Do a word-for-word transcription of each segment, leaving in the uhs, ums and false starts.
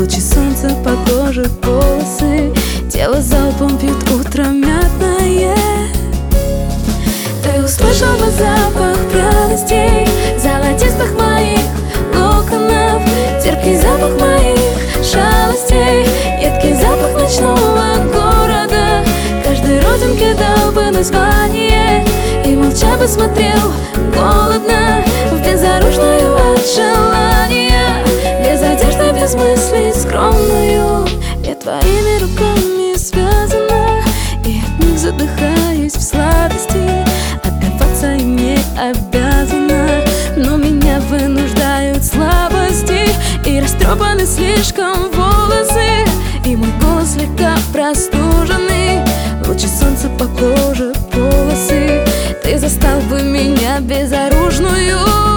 Лучи солнца по коже, волосы, тело залпом пьют утро мятное. Ты услышал бы запах пряностей, золотистых моих локонов, терпкий запах моих шалостей, едкий запах ночного города. Каждой родинке дал бы название и молча бы смотрел голодно в безоружную от желания, без одежды, без мыслей скромную. Я твоими руками связана, и от них задыхаюсь в сладости. Отдаваться им не обязана, но меня вынуждают слабости. И растрепаны слишком волосы, и мой голос слегка простуженный. Лучи солнца по коже, волосы, ты застал бы меня безоружную.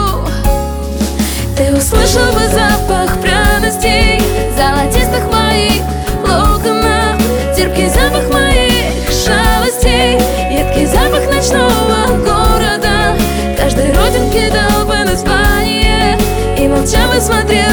Ты услышал бы запах пряностей, золотистых моих локонов, терпкий запах моих шалостей, едкий запах ночного города. Каждой родинке дал бы название и молча бы смотрел